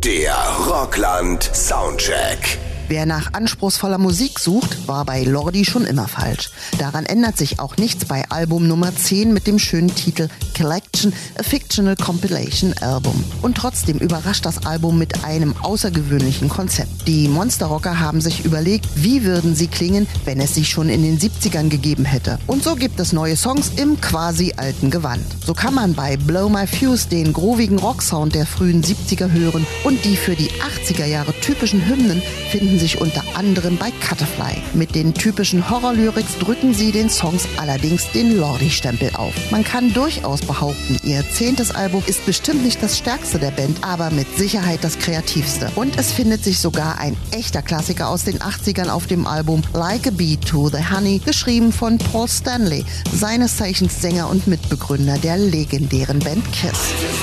Der Rockland Soundcheck. Wer nach anspruchsvoller Musik sucht, war bei Lordi schon immer falsch. Daran ändert sich auch nichts bei Album Nummer 10 mit dem schönen Titel Collection, a Fictional Compilation Album. Und trotzdem überrascht das Album mit einem außergewöhnlichen Konzept. Die Monsterrocker haben sich überlegt, wie würden sie klingen, wenn es sie schon in den 70ern gegeben hätte. Und so gibt es neue Songs im quasi alten Gewand. So kann man bei Blow My Fuse den groovigen Rocksound der frühen 70er hören und die für die 80er Jahre typischen Hymnen finden sich unter anderem bei Cutterfly. Mit den typischen Horrorlyrics drücken sie den Songs allerdings den Lordi-Stempel auf. Man kann durchaus behaupten, ihr 10. Album ist bestimmt nicht das stärkste der Band, aber mit Sicherheit das kreativste. Und es findet sich sogar ein echter Klassiker aus den 80ern auf dem Album Like a Bee to the Honey, geschrieben von Paul Stanley, seines Zeichens Sänger und Mitbegründer der legendären Band Kiss.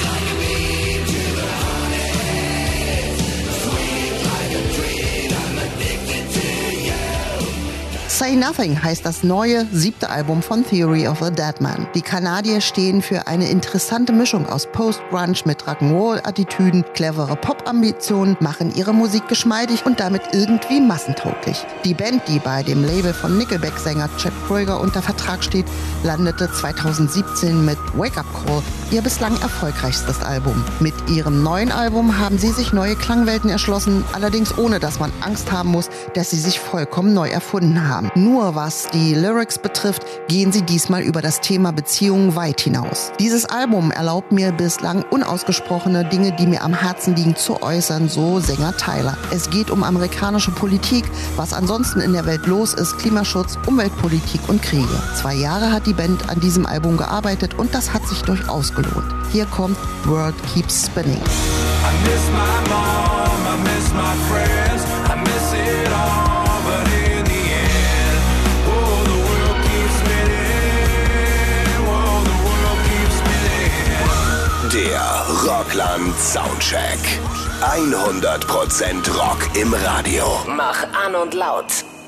Say Nothing heißt das neue 7. Album von Theory of a Deadman. Die Kanadier stehen für eine interessante Mischung aus Post-Grunge mit Rock'n'Roll-Attitüden, clevere Pop-Ambitionen, machen ihre Musik geschmeidig und damit irgendwie massentauglich. Die Band, die bei dem Label von Nickelback-Sänger Chad Kroeger unter Vertrag steht, landete 2017 mit Wake Up Call, ihr bislang erfolgreichstes Album. Mit ihrem neuen Album haben sie sich neue Klangwelten erschlossen, allerdings ohne dass man Angst haben muss, dass sie sich vollkommen neu erfunden haben. Nur was die Lyrics betrifft, gehen sie diesmal über das Thema Beziehungen weit hinaus. Dieses Album erlaubt mir bislang unausgesprochene Dinge, die mir am Herzen liegen, zu äußern, so Sänger Tyler. Es geht um amerikanische Politik, was ansonsten in der Welt los ist, Klimaschutz, Umweltpolitik und Kriege. 2 Jahre hat die Band an diesem Album gearbeitet und das hat sich durchaus gelohnt. Hier kommt World Keeps Spinning. I miss my mom, I miss my friends, I miss it all, but in the end, oh, the world keeps spinning, oh, the world keeps spinning. Der Rockland Soundcheck. 100% Rock im Radio. Mach an und laut.